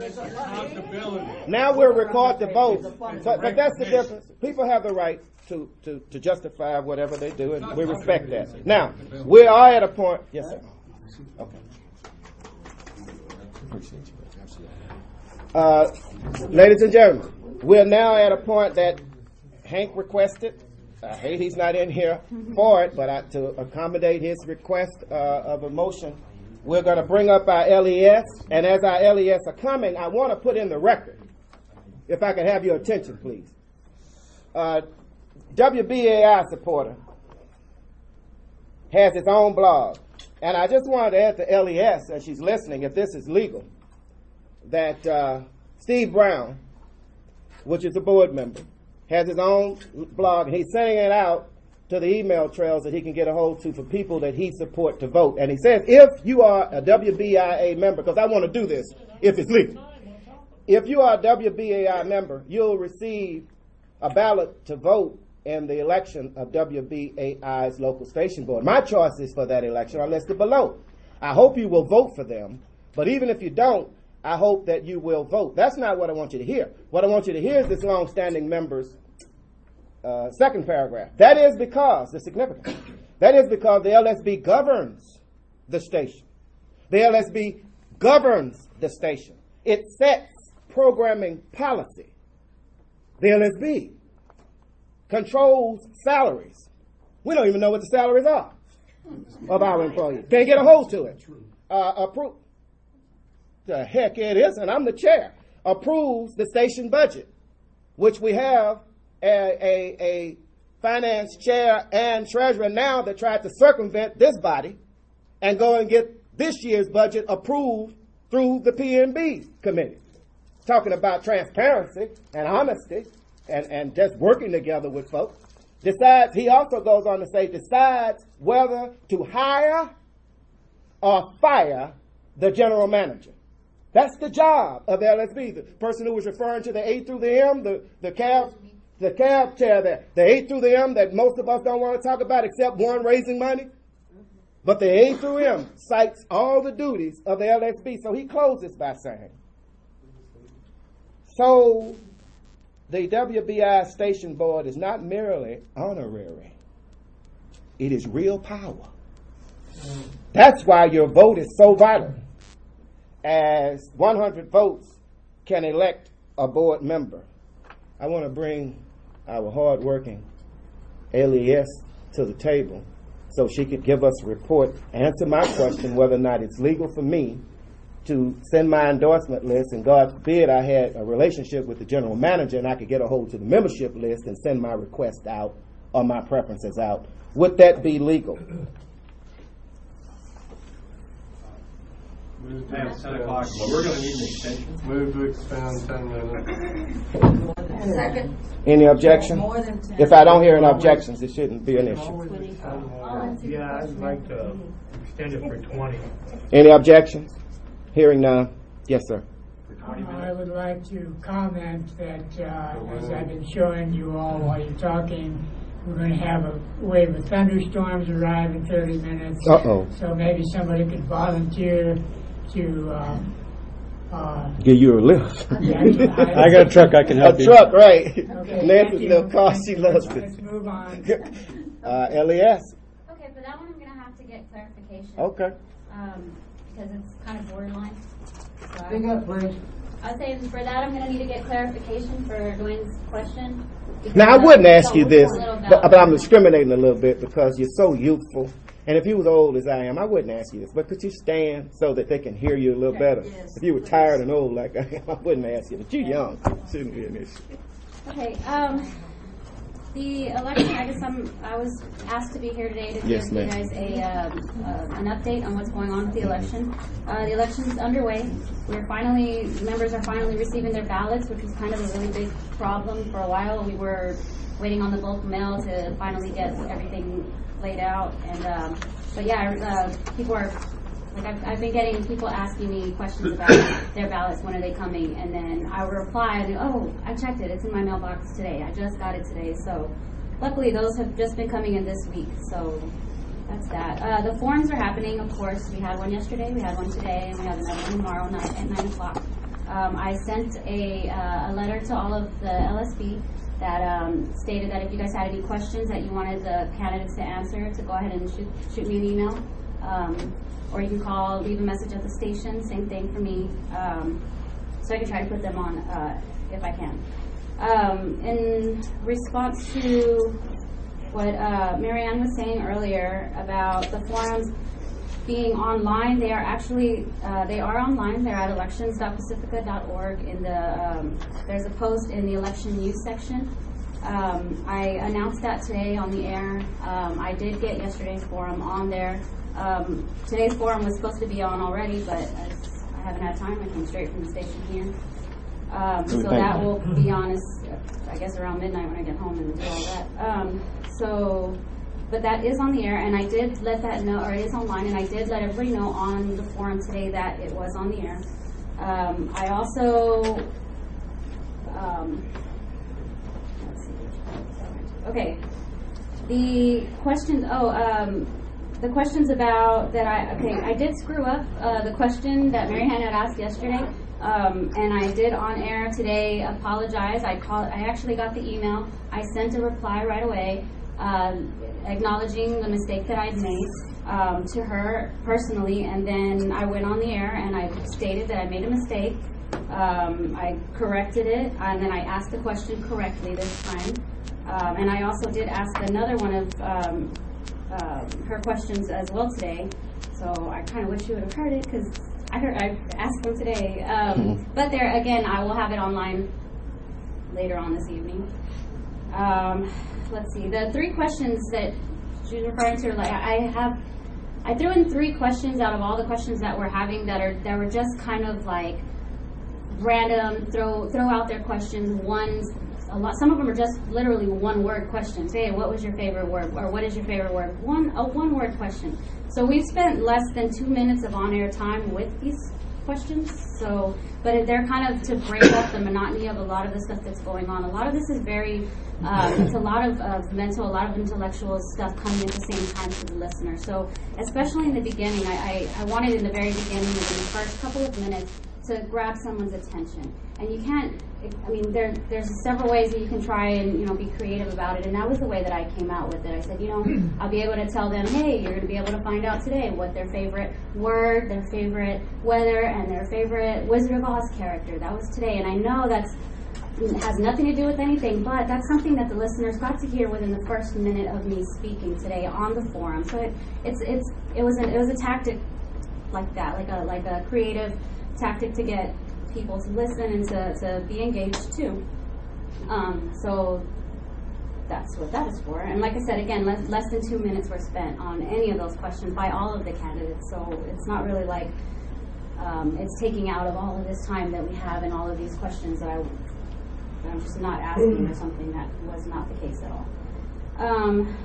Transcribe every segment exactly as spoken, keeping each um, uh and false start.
Now we'll record the vote. So, but that's the difference. People have the right to, to, to justify whatever they do, and we respect that. Now, we are at a point. Yes, sir. Okay. Uh, ladies and gentlemen, we're now at a point that Hank requested. I hate he's not in here for it, but I, to accommodate his request uh, of a motion, we're going to bring up our L E S, and as our L E S are coming, I want to put in the record, if I could have your attention, please. Uh, W B A I supporter has its own blog, and I just wanted to add to L E S, as she's listening, if this is legal, that uh, Steve Brown, which is a board member, has his own blog, and he's sending it out to the email trails that he can get a hold to for people that he support to vote. And he says, if you are a W B I A member, because I want to do this if it's legal, if you are a W B A I member, you'll receive a ballot to vote in the election of W B A I's local station board. My choices for that election are listed below. I hope you will vote for them, but even if you don't, I hope that you will vote. That's not what I want you to hear. What I want you to hear is this long-standing member's uh, second paragraph. That is because, the significance, that is because the L S B governs the station. The L S B governs the station. It sets programming policy. The L S B controls salaries. We don't even know what the salaries are of our employees. Can't get a hold to it. Uh, appro- the heck it is, and I'm the chair. Approves the station budget, which we have a, a, a finance chair and treasurer now that tried to circumvent this body and go and get this year's budget approved through the P N B committee. Talking about transparency and honesty and, and just working together with folks. Decides, he also goes on to say, decides whether to hire or fire the general manager. That's the job of the L S B. The person who was referring to the A through the M, the, the cab, the cab chair there, the A through the M that most of us don't want to talk about except one, raising money. But the A through M cites all the duties of the L S B. So he closes by saying, so the W B I station board is not merely honorary. It is real power. That's why your vote is so vital. As one hundred votes can elect a board member. I want to bring our hard-working L E S to the table so she could give us a report, answer my question whether or not it's legal for me to send my endorsement list, and God forbid I had a relationship with the general manager and I could get a hold to the membership list and send my request out or my preferences out. Would that be legal? Move past ten o'clock, but we're going to need an extension. Move to expand ten minutes. Second. Any objection? More than ten. If I don't hear any objections, it shouldn't be an issue. Uh, yeah, I'd like to extend it for twenty. Any objections? Hearing none. Yes, sir. I would like to comment that, uh, as I've been showing you all while you're talking, we're going to have a wave of thunderstorms arrive in thirty minutes. Uh-oh. So maybe somebody could volunteer to uh, uh, give you a lift. Yeah, I, I got a truck. I can help a you. truck, right? Okay, Nancy's you. little car, she loves Let's it. move on. Uh, L E S. Okay, for that one, I'm going to have to get clarification. Okay. Um, because it's kind of borderline. So Big up, please. I was saying for that, I'm going to need to get clarification for Dwayne's question. Now, I wouldn't ask So you we're this, a little but, but I'm bit- discriminating a little bit because you're so youthful. And if you was old as I am, I wouldn't ask you this. But could you stand so that they can hear you a little better? Yes, If you were tired and old like I am, I wouldn't ask you. But you're young. It shouldn't be an issue. Okay, um, the election, I guess I'm, I was asked to be here today to Yes, give you ma'am. guys a, uh, uh, an update on what's going on with the election. Uh, the election's underway. We're finally, members are finally receiving their ballots, which was kind of a really big problem for a while. We were waiting on the bulk mail to finally get everything laid out. And, um, but yeah, uh, people are, like I've, I've been getting people asking me questions about their ballots, when are they coming, and then I would reply, and oh, I checked it, it's in my mailbox today, I just got it today. So luckily those have just been coming in this week, so that's that. Uh, the forums are happening, of course. We had one yesterday, we had one today, and we have another one tomorrow night at nine o'clock. Um, I sent a, uh, a letter to all of the L S B that um, stated that if you guys had any questions that you wanted the candidates to answer, to go ahead and shoot, shoot me an email. Um, or you can call, leave a message at the station, same thing for me. Um, so I can try to put them on uh, if I can. Um, in response to what uh, Marianne was saying earlier about the forums being online, they are actually, uh, they are online. They're at elections dot pacifica dot org. In the, um, there's a post in the election news section. Um, I announced that today on the air. Um, I did get yesterday's forum on there. Um, today's forum was supposed to be on already, but as I haven't had time. I came straight from the station here. Um, so that will be on, as, I guess, around midnight when I get home and do all that. Um, so, but that is on the air, and I did let that know, or it is online, and I did let everybody know on the forum today that it was on the air. Um, I also, um, let's see, okay, the questions, oh, um, the questions about that I, okay, I did screw up uh, the question that Mary Hannah had asked yesterday. Um, and I did on air today apologize. I called, I actually got the email. I sent a reply right away uh, acknowledging the mistake that I'd made um, to her personally, and then I went on the air and I stated that I made a mistake. Um, I corrected it, and then I asked the question correctly this time. Um, and I also did ask another one of um, uh, her questions as well today. So I kind of wish you would have heard it, because I heard, I asked them today, um, mm-hmm. But there again, I will have it online later on this evening. Um, let's see, the three questions that she was referring to, like I have, I threw in three questions out of all the questions that we're having that are that were just kind of like random, throw throw out their questions. One's a lot. Some of them are just literally one word questions. Hey, what was your favorite word, or what is your favorite word? One a one word question. So we've spent less than two minutes of on-air time with these questions. So, but they're kind of to break up the monotony of a lot of the stuff that's going on. A lot of this is very, um, it's a lot of, of mental, a lot of intellectual stuff coming at the same time to the listener. So, especially in the beginning, I, I, I wanted in the very beginning, in the first couple of minutes, to grab someone's attention. And you can't, I mean, there there's several ways that you can try and, you know, be creative about it, and that was the way that I came out with it. I said, you know, I'll be able to tell them, hey, you're going to be able to find out today what their favorite word, their favorite weather, and their favorite Wizard of Oz character. That was today, and I know that's has nothing to do with anything, but that's something that the listeners got to hear within the first minute of me speaking today on the forum. So it it's it's it was a, it was a tactic like that, like a like a creative tactic to get people to listen and to, to be engaged too. Um, so that's what that is for. And like I said, again, less, less than two minutes were spent on any of those questions by all of the candidates. So it's not really like um, it's taking out of all of this time that we have and all of these questions that, I, that I'm just not asking or something. That was not the case at all. Um,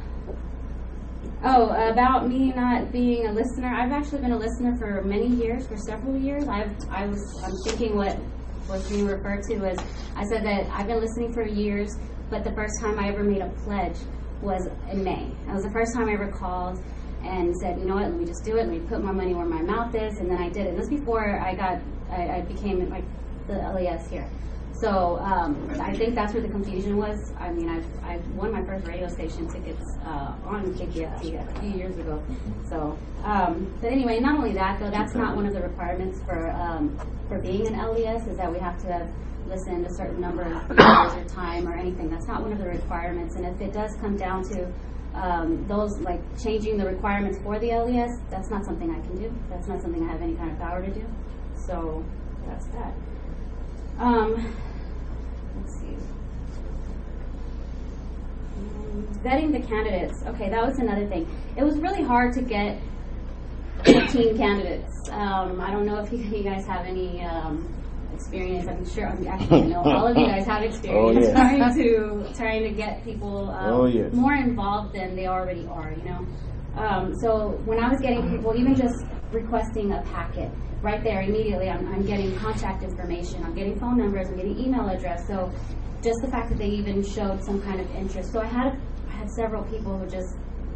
Oh, about me not being a listener. I've actually been a listener for many years, for several years. I've, I was, I'm thinking what was being referred to as, I said that I've been listening for years, but the first time I ever made a pledge was in May. That was the first time I ever called and said, you know what, let me just do it, let me put my money where my mouth is, and then I did it. This was before I got, I, I became like the L E S here. So um, I think that's where the confusion was. I mean, I've, I've won my first radio station tickets uh, on K P F T a few years ago. So, um, but anyway, not only that, though, that's not one of the requirements for um, for being an L E S, is that we have to have listened a certain number of hours or time or anything. That's not one of the requirements. And if it does come down to um, those, like changing the requirements for the L E S, that's not something I can do. That's not something I have any kind of power to do. So that's that. Um, Let's see. Um, vetting the candidates. Okay, that was another thing. It was really hard to get fourteen candidates. Um, I don't know if you, you guys have any um, experience. I'm sure. I'm actually I know all of you guys have experience oh, yeah. trying to trying to get people um, oh, yes. more involved than they already are. You know. Um, so when I was getting people, even just requesting a packet. Right there, immediately, I'm, I'm getting contact information, I'm getting phone numbers, I'm getting email address. So just the fact that they even showed some kind of interest. So I had a, I had several people who just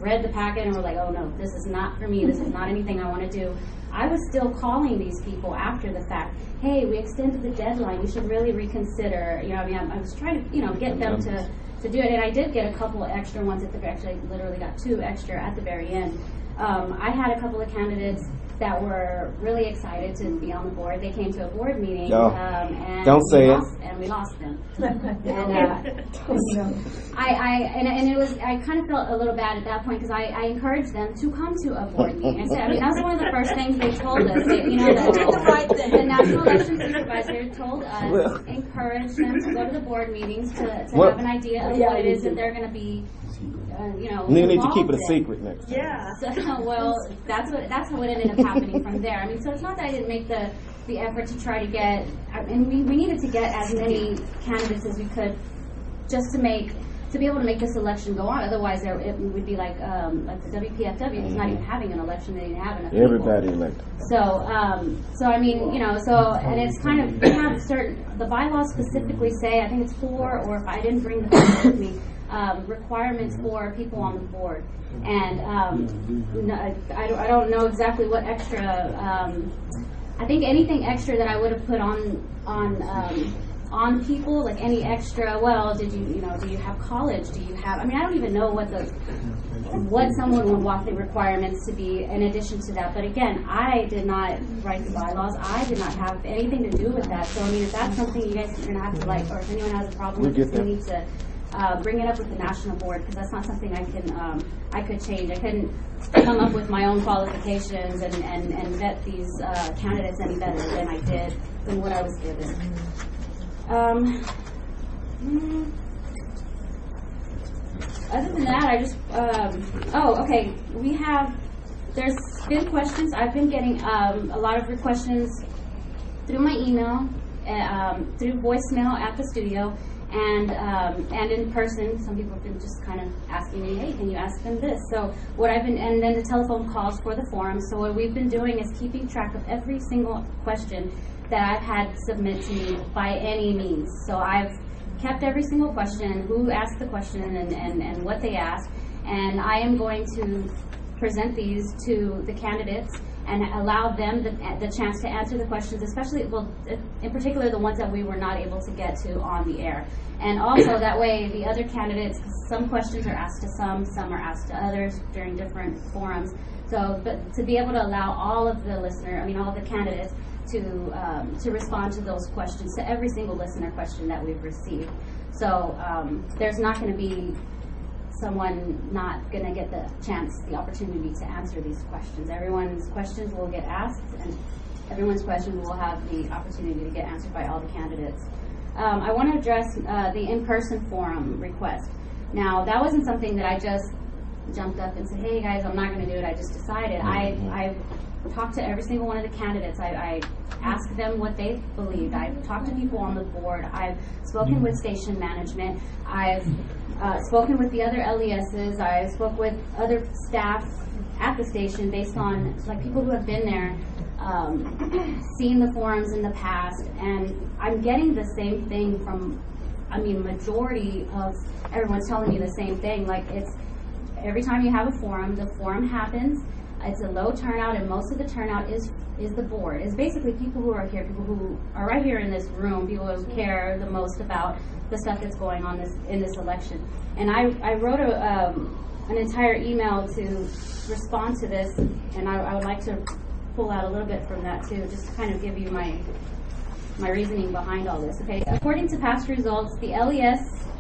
read the packet and were like, oh no, this is not for me, this is not anything I want to do. I was still calling these people after the fact. Hey, we extended the deadline. You should really reconsider. You know, I mean, I, I was trying to, you know, get them to, to do it, and I did get a couple of extra ones at the actually, I literally got two extra at the very end. Um, I had a couple of candidates that were really excited to be on the board. They came to a board meeting, No. um, and Don't we say it. lost, and we lost them. and, uh, I, I and, and it was I kind of felt a little bad at that point because I, I encouraged them to come to a board meeting. I said, I mean, that's one of the first things they told us. They, you know, the, the National Election Supervisor told us, Well. encourage them to go to the board meetings to, to Well. have an idea of what it is that they're going to be. Uh, you know, You need to keep it a involved in. secret next time. Yeah. So, well, that's what that's what ended up happening from there. I mean, so it's not that I didn't make the, the effort to try to get, and we, we needed to get as many candidates as we could, just to make to be able to make this election go on. Otherwise, there, it would be like um, like the W P F W. It's not even having an election; they didn't have enough people. Everybody elected. So, um, so I mean, you know, so and it's kind of we have certain the bylaws specifically say I think it's four, or if I didn't bring the paper with me. Um, requirements for people on the board, and um, no, I, don't, I don't know exactly what extra. Um, I think anything extra that I would have put on on um, on people, like any extra. Well, did you you know do you have college? Do you have? I mean, I don't even know what the what someone would want the requirements to be in addition to that. But again, I did not write the bylaws. I did not have anything to do with that. So I mean, if that's something you guys are gonna have to like, or if anyone has a problem We'll with get this, we there. need to. Uh, bring it up with the national board because that's not something I can um, I could change. I couldn't come up with my own qualifications and, and, and vet these uh, candidates any better than I did than what I was given. Um, mm, other than that, I just um, oh okay. We have there's been questions. I've been getting um, a lot of questions through my email, uh, um, through voicemail at the studio. And um, and in person, some people have been just kind of asking me, hey, can you ask them this? So what I've been, and then the telephone calls for the forum. So what we've been doing is keeping track of every single question that I've had submit to me by any means. So I've kept every single question, who asked the question, and, and, and what they asked. And I am going to present these to the candidates and allow them the, the chance to answer the questions, especially, well, in particular, the ones that we were not able to get to on the air. And also, that way, the other candidates, some questions are asked to some, some are asked to others during different forums. So, but to be able to allow all of the listener, I mean, all of the candidates to um, to respond to those questions, to every single listener question that we've received. So, um, there's not going to be someone not going to get the chance, the opportunity to answer these questions. Everyone's questions will get asked, and everyone's questions will have the opportunity to get answered by all the candidates. Um, I want to address uh, the in-person forum request. Now, that wasn't something that I just jumped up and said, hey guys, I'm not going to do it, I just decided. I, I talked to every single one of the candidates. I, I asked them what they believed. I've talked to people on the board. I've spoken with station management. I've uh, spoken with the other L E Ss. I spoke with other staff at the station based on like people who have been there, um, seen the forums in the past, and I'm getting the same thing from, I mean, majority of everyone's telling me the same thing. Like it's every time you have a forum, the forum happens. It's a low turnout, and most of the turnout is is the board. It's basically people who are here, people who are right here in this room, people who care the most about the stuff that's going on this in this election. And I, I wrote a, um, an entire email to respond to this, and I, I would like to pull out a little bit from that too, just to kind of give you my my reasoning behind all this. Okay, according to past results, the L E S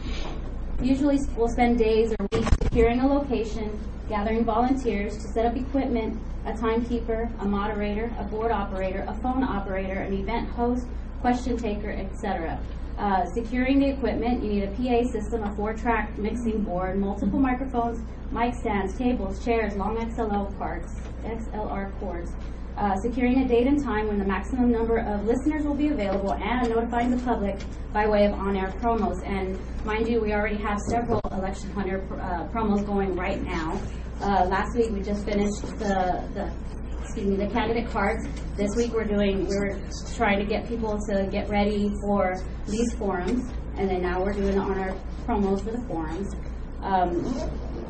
usually will spend days or weeks securing a location, gathering volunteers to set up equipment, a timekeeper, a moderator, a board operator, a phone operator, an event host, question taker, et cetera. Uh, securing the equipment, you need a P A system, a four-track mixing board, multiple microphones, mic stands, tables, chairs, long X L R cords, X L R cords. Uh, securing a date and time when the maximum number of listeners will be available, and notifying the public by way of on-air promos. And mind you, we already have several Election Hunter pr- uh, promos going right now. Uh, last week we just finished the, the excuse me, the candidate cards. This week we're doing, we were trying to get people to get ready for these forums, and then now we're doing the on-air promos for the forums. Um,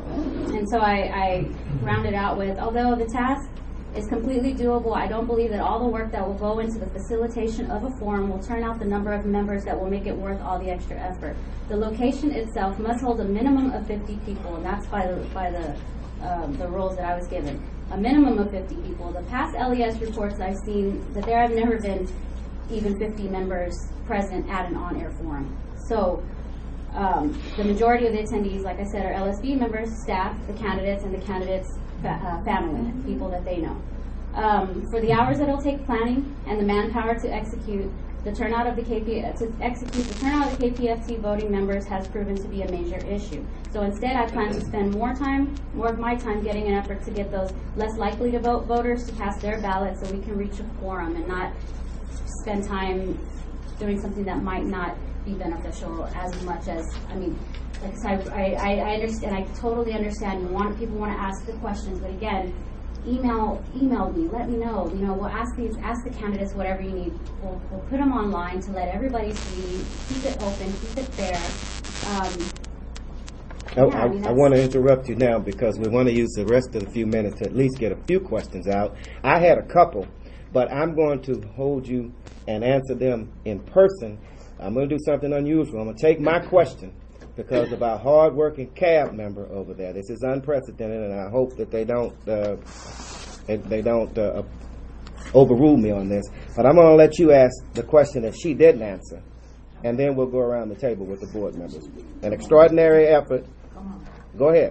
And so I, I rounded out with, although the task is completely doable, I don't believe that all the work that will go into the facilitation of a forum will turn out the number of members that will make it worth all the extra effort. The location itself must hold a minimum of fifty people, and that's by the, by the, um, the rules that I was given. A minimum of fifty people. The past L E S reports I've seen, that there have never been even fifty members present at an on-air forum. So um, the majority of the attendees, like I said, are L S V members, staff, the candidates, and the candidates' fa- uh, family, people that they know. Um, for the hours that it'll take planning and the manpower to execute the turnout of the K P to execute the turnout of the K P F T voting members has proven to be a major issue. So instead, I plan to spend more time, more of my time, getting an effort to get those less likely to vote voters to cast their ballots, so we can reach a quorum and not spend time doing something that might not be beneficial as much as, I mean, like I said, I, I, I understand, I totally understand, you want, people want to ask the questions, but again, email, email me, let me know, you know, we'll ask these, ask the candidates whatever you need, we'll, we'll put them online to let everybody see, keep it open, keep it fair. Um, I, yeah, I mean, I, I want to interrupt you now because we want to use the rest of the few minutes to at least get a few questions out. I had a couple, but I'm going to hold you and answer them in person. I'm going to do something unusual. I'm going to take my question because of our hard-working cab member over there. This is unprecedented, and I hope that they don't uh, they, they don't uh, overrule me on this. But I'm going to let you ask the question that she didn't answer, and then we'll go around the table with the board members. An extraordinary effort. Go ahead.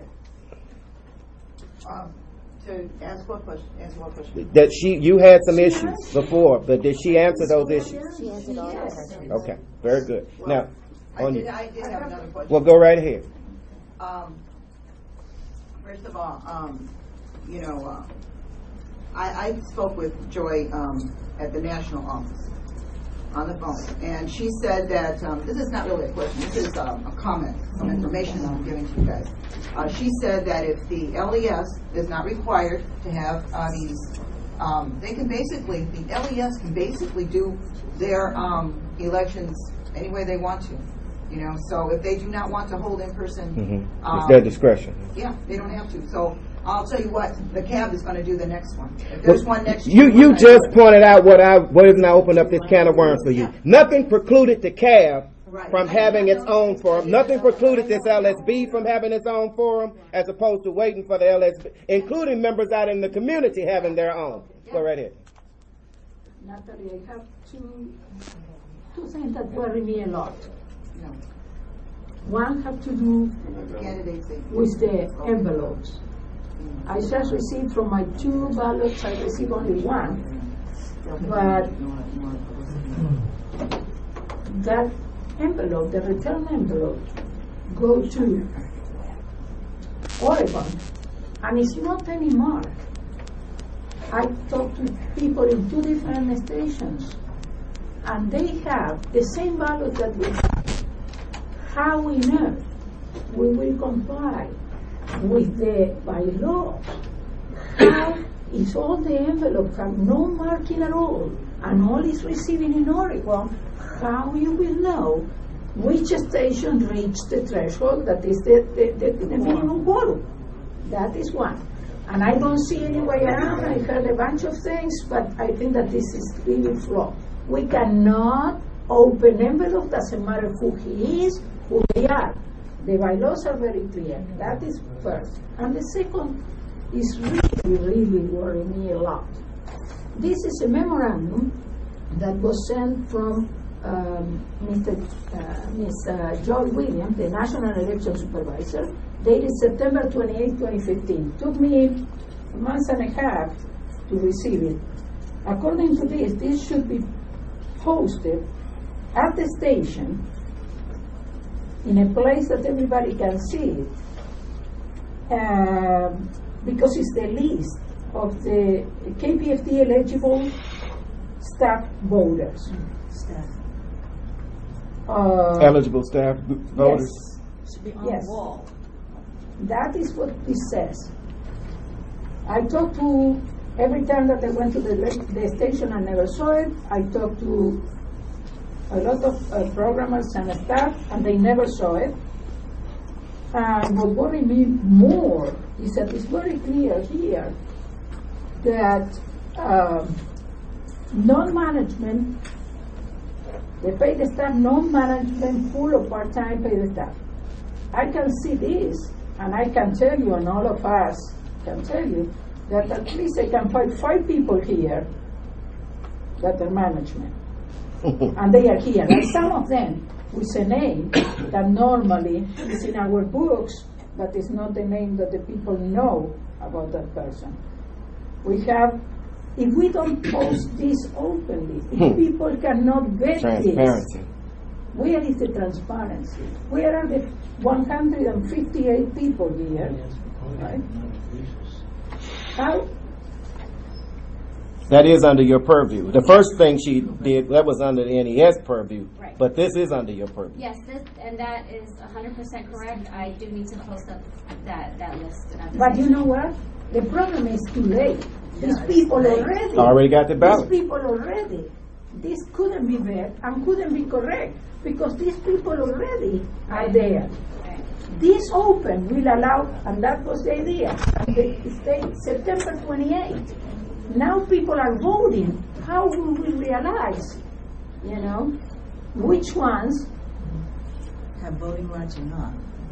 Um, to ask what question? Answer what question? That she, you had some issues before, but did she answer those issues? She answered all Yes. questions. Okay, very good. Well, Now, I on did, you. I did have another question. Well, go right ahead. Um, first of all, um, you know, uh, I, I spoke with Joy um, at the national office on the phone, and she said that um, this is not really a question. This is um, a comment, some information that I'm giving to you guys. Uh, she said that if the L E S is not required to have uh, these, um, they can basically, the L E S can basically do their um, elections any way they want to. You know, so if they do not want to hold in person, Mm-hmm. um, It's their discretion. yeah, they don't have to. So I'll tell you what, the cab is going to do the next one. If there's Well, one next You year, you we're just gonna- pointed out what I what isn't I opened up this can of worms for you. Nothing precluded the C A B Right. from having its own forum. Nothing precluded this L S B from having its own forum, as opposed to waiting for the L S B, including members out in the community having their own. Go right ahead. Natalie, I have two, two things that worry me a lot. No, One have to do candidates. they- with the envelopes. I just received from my two ballots, I received only one, but that envelope, the return envelope, go to Oregon, and it's not anymore. I talked to people in two different stations, and they have the same ballot that we have. How we know we will comply with the bylaws? How is all the envelopes have no marking at all, and all is receiving in Oregon? How you will know which station reached the threshold that is the, the, the, the minimum quorum? That is one. And I don't see any way around. I heard a bunch of things, but I think that this is really flawed. We cannot open envelope, doesn't matter who he is, who they are. The bylaws are very clear. That is first. And the second is really, really worrying me a lot. This is a memorandum that was sent from um, Mister Uh, Miz Uh, Joy Williams, the National Election Supervisor, dated September twenty-eighth, twenty fifteen. Took me a month and a half to receive it. According to this, this should be posted at the station in a place that everybody can see it, um, because it's the list of the K P F T eligible staff voters. Staff. Uh, Eligible staff v- voters. Yes. Should be on Yes. the wall. That is what this says. I talked to, every time that I went to the, the station, I never saw it. I talked to a lot of uh, programmers and staff, and they never saw it. And what worries me more is that it's very clear here that um, non-management, they pay the staff, non-management, full or part-time pay the staff. I can see this, and I can tell you, and all of us can tell you, that at least I can find five people here that are management. And they are here. And some of them with a name that normally is in our books, but it's not the name that the people know about that person. We have, if we don't post this openly, if people cannot vet Transparency. this, where is the transparency? Where are the one hundred fifty-eight people here? Right? How? That is under your purview. The first thing she did, that was under the N E S purview, Right. but this is under your purview. Yes, this, and that is one hundred percent correct. I do need to post up that, that list. at the But you station. know what? The problem is too late. These people already. Already got the ballot. These people already. This couldn't be vet and couldn't be correct because these people already are there. Right. This open will allow, and that was the idea. And the state September twenty-eighth. Now people are voting. How will we realize, you know, which ones? Have voting rights or not?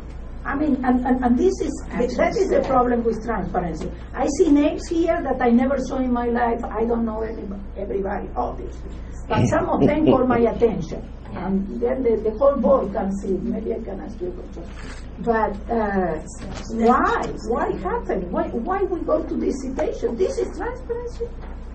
I mean, and, and, and this is, that is the problem with transparency. I see names here that I never saw in my life. I don't know anybody, everybody, obviously. But some of them call my attention. And then the, the whole board can see it. Maybe I can ask you a question. But uh, why? Why happen? Why, why we go to this situation? This is transparency.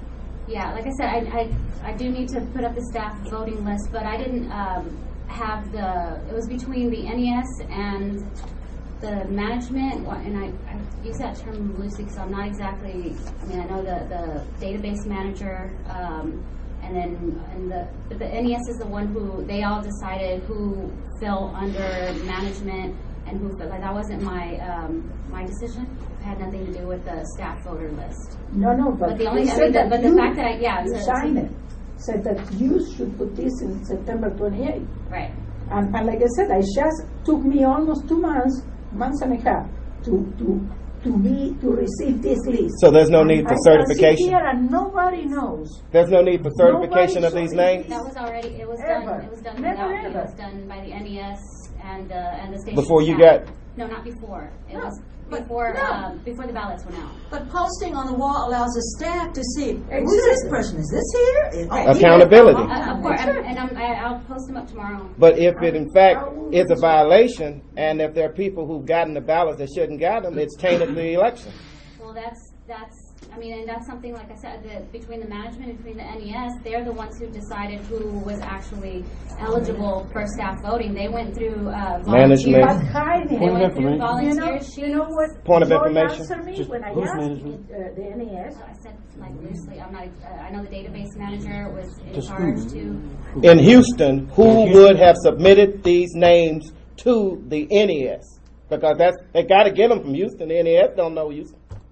Yeah, like I said, I, I, I do need to put up the staff voting list, but I didn't um, have the, it was between the N E S and the management, and I, I use that term loosely because I'm not exactly, I mean, I know the, the database manager, um, and then and the, but the N E S is the one who, they all decided who fell under management and who fell, like that wasn't my, um, my decision. It had nothing to do with the staff voter list. No, no, but, But the only, they I said mean, the, that but the you- fact that I, yeah, you so- signed it. Said that you should put this in September twenty-eighth. right. And, and like I said, I just took me almost two months, months and a half, to to to be to receive this list. So there's no need for I can certification? sit here and nobody knows. There's no need for certification Nobody of these saw names? That was already, it was Ever. done, it was done Never, without me. It ever. was done by the N E S and, uh, and the station Before you staff. got- No, not before. It No, was but- before, no. um, before the ballots went out. But posting on the wall allows the staff to see, who's Exactly. this person? Is this here? Is- Right. oh, here. Accountability. Uh, of course, I'm- and I'm, I- I'll post them up tomorrow. But if it in fact is a violation, and if there are people who've gotten the ballots that shouldn't got them, it's tainted the election. Well, that's, that's, I mean, and that's something, like I said, that between the management and between the N E S, they're the ones who decided who was actually eligible for staff voting. They went through, uh, Management. But volunteers. hiding. They went through You know, volunteer you know sheets. what? Point of Joy information. answered me Just when I who's asked management? uh, the N E S. I said, like, loosely, I'm not, uh, I know the database manager was in Just charge who? to. In Houston, who would have submitted these names to the N E S? Because that's, they gotta get them from Houston. The N E S don't know Houston.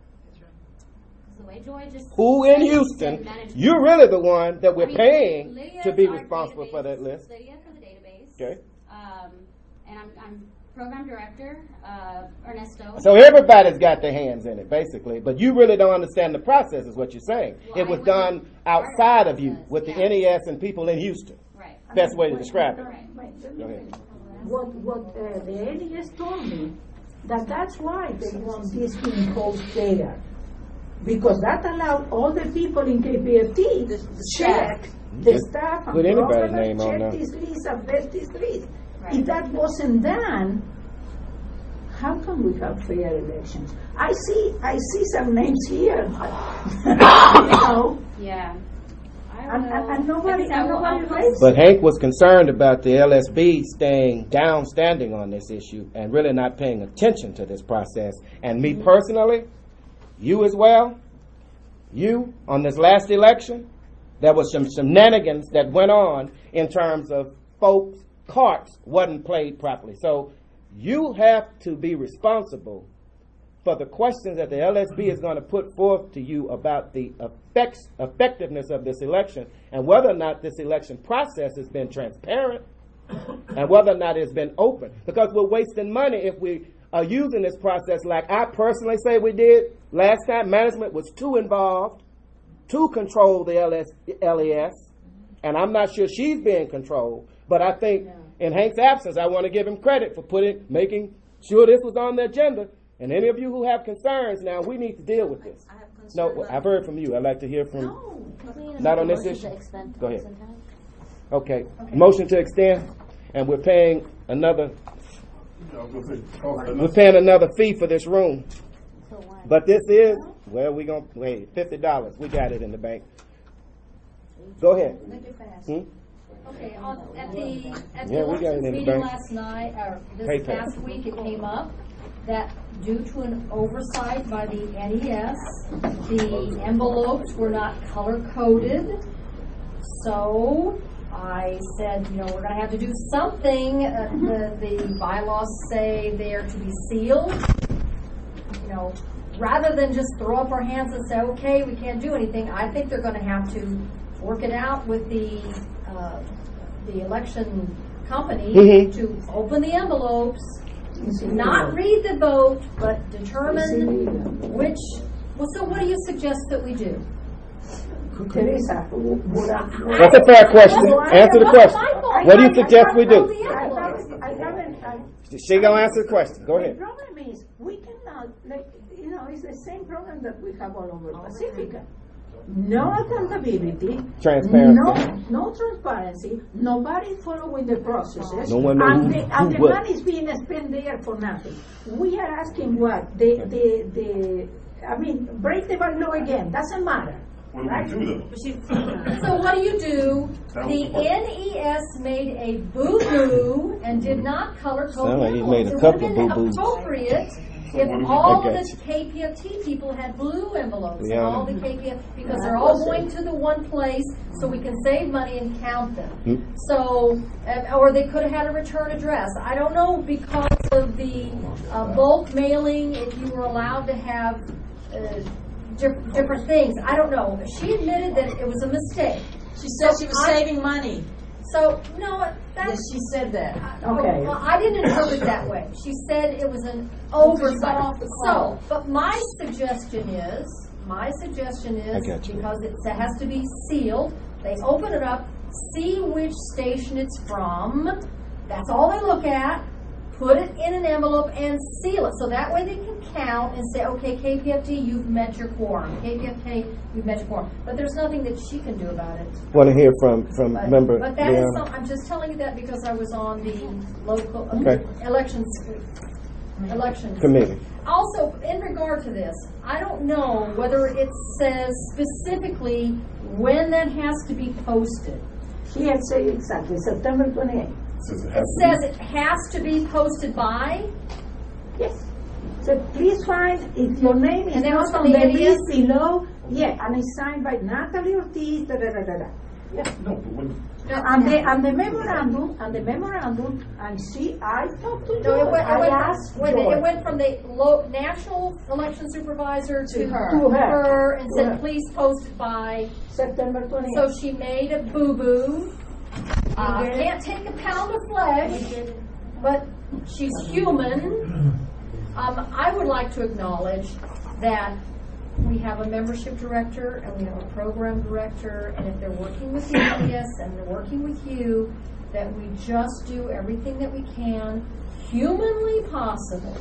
The way Joy just Who in said Houston? management. You're really the one that I we're mean, paying Lydia to be is our responsible for database- that list. Lydia for the database. Okay. Um, and I'm, I'm program director, uh, Ernesto. So everybody's got their hands in it, basically. But you really don't understand the process, is what you're saying. Well, It was I done wasn't part of outside the of you, process, with the yeah. N E S and people in Houston. Right. Best way to Wait, describe wait, it. Right. wait, let me Go ahead. finish. What, what uh, the N E S told me, that that's why they want this being posted there. Because that allowed all the people in K P F T The- the check staff. the Just staff and put anybody's programmers name on check there. this list and vet this list. Right. If that wasn't done, how can we have fair elections? I see, I see some names here, you know, Yeah. I and, will- and, and nobody, like I said, and I'll- I'll nobody post- raised But it. Hank was concerned about the L S B staying downstanding on this issue and really not paying attention to this process. And me personally, you as well, you on this last election, there was some shenanigans that went on in terms of folks' cards wasn't played properly. So you have to be responsible for the questions that the L S B is going to put forth to you about the effects, effectiveness of this election and whether or not this election process has been transparent and whether or not it's been open. Because we're wasting money if we are using this process like I personally say we did last time. Management was too involved to control the L S, L E S, and I'm not sure she's being controlled, but I think in Hank's absence, I want to give him credit for putting, making sure this was on the agenda. And any of you who have concerns, now we need to deal with this. I have concerns No, about- I've heard from you. I'd like to hear from, No. not on this issue. Go ahead. Okay, motion to extend, and we're paying another, we're paying another fee for this room. But this is, well, we gonna, wait, fifty dollars. We got it in the bank. Go ahead. Hmm? Okay, on, at the, at Yeah, the we got it in elections the meeting bank. last night, or Pay this pay. past week, it came up that due to an oversight by the N E S, the envelopes were not color coded. So I said, you know, we're gonna have to do something. Uh, the, the bylaws say they are to be sealed. You know, rather than just throw up our hands and say, okay, we can't do anything, I think they're gonna have to work it out with the, uh, the election company Mhm. to open the envelopes, not read the vote, but determine which, well, so what do you suggest that we do? Teresa, would I? That's a fair question. Answer the question. What do you suggest we do? I haven't, I haven't, I. She gonna answer the question. Go The ahead. problem is, we cannot, like, you know, it's the same problem that we have all over Pacifica. No accountability. Transparency. No, no transparency. Nobody following the processes. No one knows and who- the, who and the what. money is being spent there for nothing. We are asking what? The, the, the, I mean, break the law again. Doesn't matter. What do we do though? So what do you do? The N E S made a boo-boo and did not color code Sound like the he made a envelopes. couple It would have been boo-boos. appropriate what if do we- all I of got the you. K P F T people had blue envelopes and Yeah. all the K P F, because they're all going to the one place so we can save money and count them. Hmm. So, um, or they could have had a return address. I don't know, because of the uh, bulk mailing, if you were allowed to have uh, diff- different things. I don't know. She admitted that it was a mistake. She said she was I- saving money. So, no, that's... Yes, she said that. Okay. Well, I didn't interpret that way. She said it was an oversight. off the So, call. but my suggestion is, my suggestion is, I got you. because it has to be sealed, they open it up, see which station it's from, that's all they look at, put it in an envelope and seal it. So that way they can count and say, okay, K P F T, you've met your quorum. K P F T, you've met your quorum. But there's nothing that she can do about it. Want to hear from, from But, member but that is Leon? some, I'm just telling you that because I was on the local uh, Okay. elections, elections. Committee. Also, in regard to this, I don't know whether it says specifically when that has to be posted. She had said exactly, September twenty-eighth. Says it It has to says be. it has to be posted by, Yes. So please find, if your name is And that was not from on the the N E S? list below, yeah, and it's signed by Natalie Ortiz, da da da da da. Yeah. No, but when, And the, and the memorandum, and the memorandum, and see, I talked to no, it Joy, went, it I went, asked from, wait a minute, Joy. it went from the lo, national election supervisor to, To her. To her. her and To said, her. please post it by. September So twenty-eighth. she made a boo-boo. Uh, can't take a pound of flesh, but she's human. Um, I would like to acknowledge that we have a membership director and we have a program director, and if they're working with the N E S and they're working with you, that we just do everything that we can, humanly possible.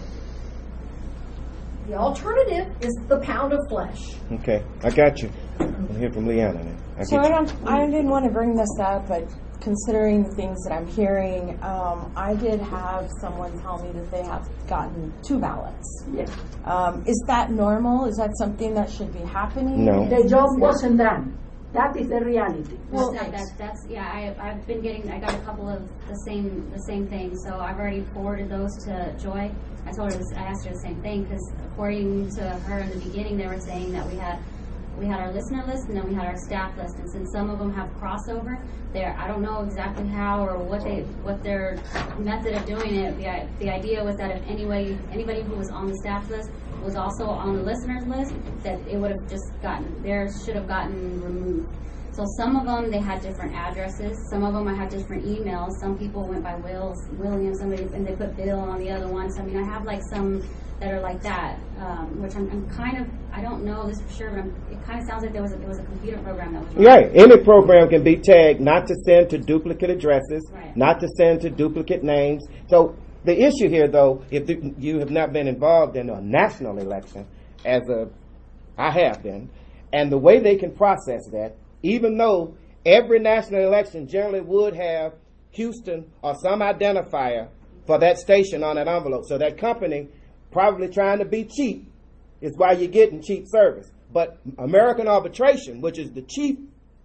The alternative is the pound of flesh. Okay, I got you. We'll hear from Leanna then. I So get I you. don't, I didn't want to bring this up, but considering the things that I'm hearing, um, I did have someone tell me that they have gotten two ballots. Yes. Um, is that normal? Is that something that should be happening? No. The job wasn't done. That is the reality. Well, that, that, that's, yeah, I, I've been getting, I got a couple of the same, the same thing, so I've already forwarded those to Joy. I told her, this, I asked her the same thing, because according to her in the beginning, they were saying that we had, we had our listener list, and then we had our staff list, and since some of them have crossover, there, I don't know exactly how or what they, what their method of doing it. The, i- the idea was that if anybody, anybody who was on the staff list was also on the listeners list, that it would have just gotten, theirs should have gotten removed. So some of them, they had different addresses. Some of them I had different emails. Some people went by Wills, William, somebody, and they put Bill on the other one. So I mean, I have like some that are like that, um, which I'm, I'm kind of, I don't know this for sure, but I'm, it kind of sounds like there was a, there was a computer program that was running. Right. Any program can be tagged not to send to duplicate addresses, Right. not to send to duplicate names. So the issue here, though, if the, you have not been involved in a national election, as a, I have been, and the way they can process that, even though every national election generally would have Houston or some identifier for that station on that envelope, so that company probably trying to be cheap is why you're getting cheap service. But American Arbitration, which is the chief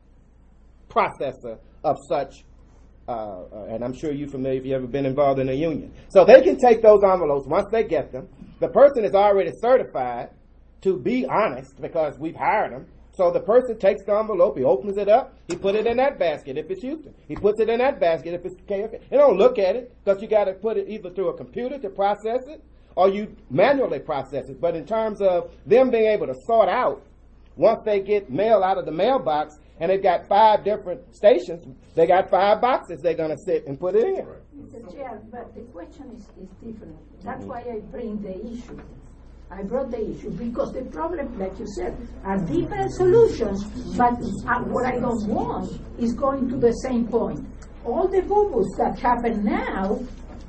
processor of such, uh, uh, and I'm sure you're familiar if you've ever been involved in a union. So they can take those envelopes once they get them. The person is already certified to be honest because we've hired them. So the person takes the envelope, he opens it up, he put it in that basket if it's Houston. He puts it in that basket if it's K F A. You don't look at it because you got to put it either through a computer to process it or you manually process it. But in terms of them being able to sort out, once they get mail out of the mailbox and they've got five different stations, they got five boxes they're going to sit and put it in. Mister Chair, but the question is, is different. That's why I bring the issue. I brought the issue because the problem, like you said, are different solutions, but uh, what I don't want is going to the same point. All the boo-boos that happen now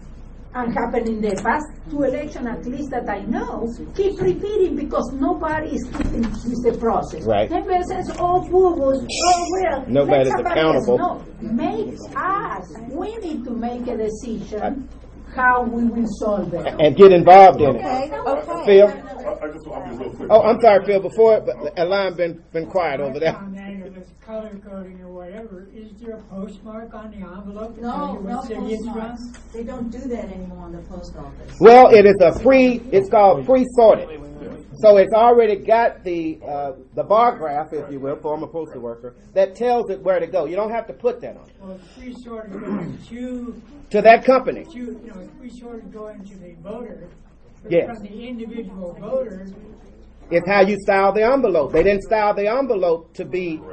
and happen in the past two elections, at least that I know, keep repeating because nobody is keeping the process. Right. Everybody says, oh, boo-boos, oh, well. Nobody's let somebody accountable. else. No, make us, we need to make a decision how we will solve it. And get involved in Okay, it. okay. Phil? I, I just, I'll be real quick. Oh, I'm sorry, Phil. Before, but a line been been quiet over there. On that, if it's color coding or whatever, is there a postmark on the envelope? to tell No, you no what city it's postmarks. from? They don't do that anymore in the post office. Well, it is a pre. It's called pre-sorted. So it's already got the uh, the bar graph, if you will, former postal worker, that tells it where to go. You don't have to put that on Well, it's pre-sorted going to, to that company. to, you know, it's pre-sorted going to the voter. But Yes. from the individual voter, It's how you style the envelope. They didn't style the envelope to be.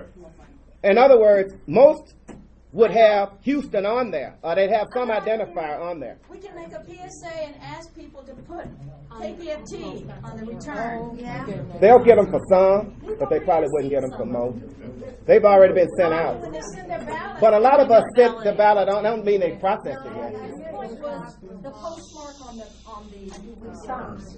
In other words, most would have Houston on there, or they'd have some identifier on there. We can make a P S A and ask people to put K P F T on the return. Yeah. They'll get them for some, but they probably wouldn't get them for most. They've already been sent out. When they send their ballot. But a lot of us sent the ballot on. That don't mean they processed it yet. The point was the postmark on the, on the stamps.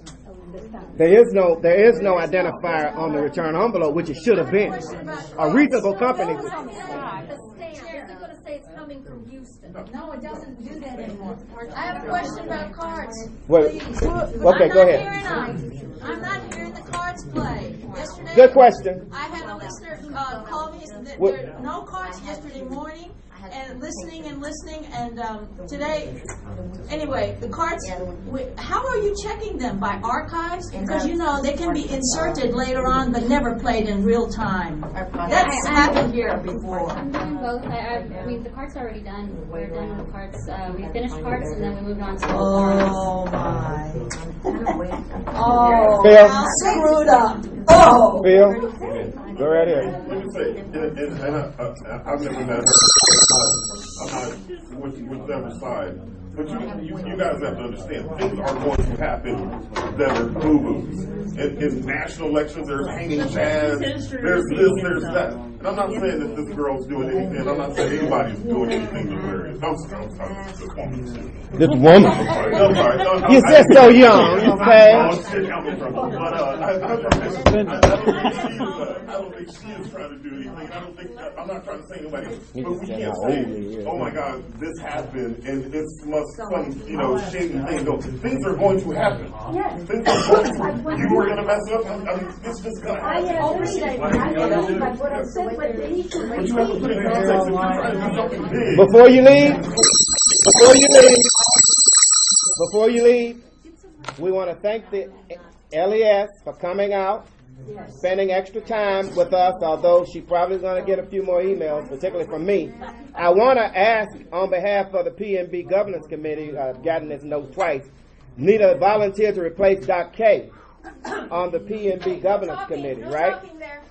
There is no there is no identifier on the return envelope, which it should have been. A reasonable company would. The stamp, is it going to say it's coming from Houston? No, it doesn't do that anymore. I have a question about cards. Wait, Please. okay, go ahead. I'm not hearing, I'm not hearing the cards play. Yesterday. Good question. I had a listener uh, call me. There What- were no cards yesterday morning, and listening and listening, and um, today. Anyway, the cards. We, how are you checking them by archives? Because you know they can be inserted later on, but never played in real time. That's I- I- happened here before. I'm doing both. I, I, I mean, the cards are already done. We're done with the cards. Uh, we finished cards and then we moved on to the Oh forms. my. Oh, Phil? I'm screwed up. Oh. Phil, go right here. Let me say, and, and, and I, I, I've never met I'm not with, with the other side. But you, you, you guys have to understand, things are going to happen that are boo-boos. In, in national elections, there's hanging chads, there's this, there's that. And I'm not saying that this girl's doing anything, I'm not saying anybody's doing anything nefarious. I'm sorry, I'm sorry, this woman. This woman. I'm sorry, I'm sorry. No, no, You I- said so young, okay? Oh, shit, I'm in trouble. But, uh, I, I, I, I, don't think she's, uh, I don't think she is trying to do anything. I don't think, I'm not trying to say anybody, but we can't say, oh my God, this happened, and it's must some, you know, shady thing. No, things are going to happen. Yes. Things are going to, you were going to mess up. I mean, it's just going to I happen. agree, I agree, but what I said, but the issue But you have to put it in context. If you're trying to do something big, Before you leave, before you leave, before you leave, we want to thank the L E S for coming out, spending extra time with us, although she probably is going to get a few more emails, particularly from me. I want to ask on behalf of the P N B Governance Committee, I've gotten this note twice, need a volunteer to replace Doc K on the P N B Governance Committee, right?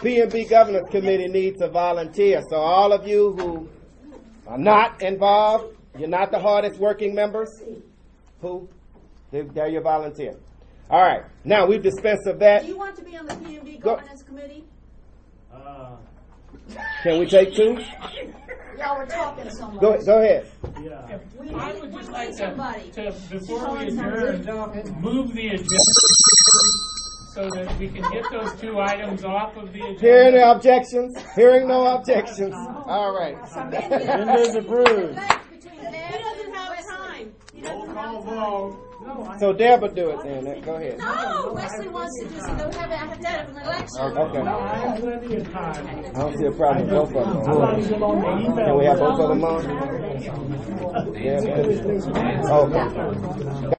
P and B Governance Committee needs a volunteer. So all of you who are not involved, you're not the hardest working members, who, they're, they're your volunteer. All right. Now, we've dispensed of that. Do you want to be on the P and B Go. Governance Committee? Uh, Can we take two? Y'all were talking so much. Go, go ahead. yeah. We I need, would we just need like to, somebody. to, before we adjourn, move the agenda so that we can get those two items off of the agenda. Hearing no objections? Hearing no objections. All right. Agenda's approved. He doesn't have time. He doesn't have time. vote. So Deborah do it then. Go ahead. No, Wesley wants to do so. They'll have, have to have an election. Okay. I have plenty of time. I don't see a problem with both of them. I'm not even on the email. Can we have both of them on? Yeah, man. Okay.